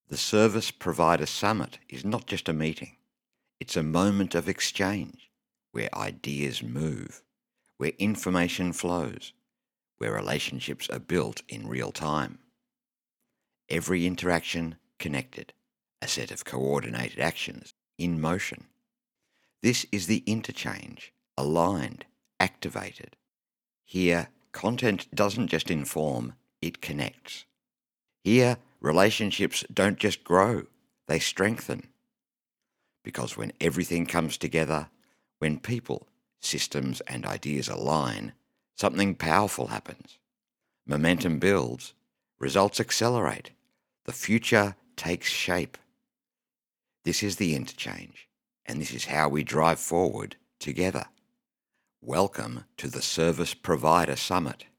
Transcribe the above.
The Service Provider Summit is not just a meeting, it's a moment of exchange where ideas move, where information flows, where relationships are built in real time. Every interaction connected, a set of coordinated actions in motion. This is the interchange, aligned, activated. Here, content doesn't just inform, it connects. Here, relationships don't just grow, they strengthen. Because when everything comes together, when people, systems, and ideas align, something powerful happens. Momentum builds, results accelerate, the future takes shape. This is the interchange, and this is how we drive forward together. Welcome to the Service Provider Summit.